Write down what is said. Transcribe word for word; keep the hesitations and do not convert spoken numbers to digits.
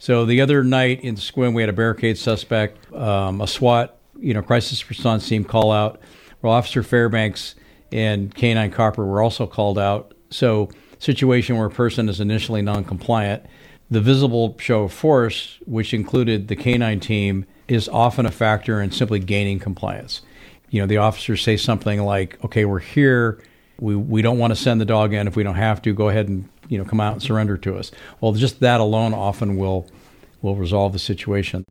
So the other night in Sequim, we had a barricade suspect, um, a SWAT, you know, crisis response team call out. Well, Officer Fairbanks and K nine Copper were also called out. So situation where a person is initially non-compliant. The visible show of force, which included the K nine team, is often a factor in simply gaining compliance. You know, the officers say something like, okay, we're here. We we don't want to send the dog in. If we don't have to, go ahead and, you know, come out and surrender to us. Well, just that alone often will will resolve the situation.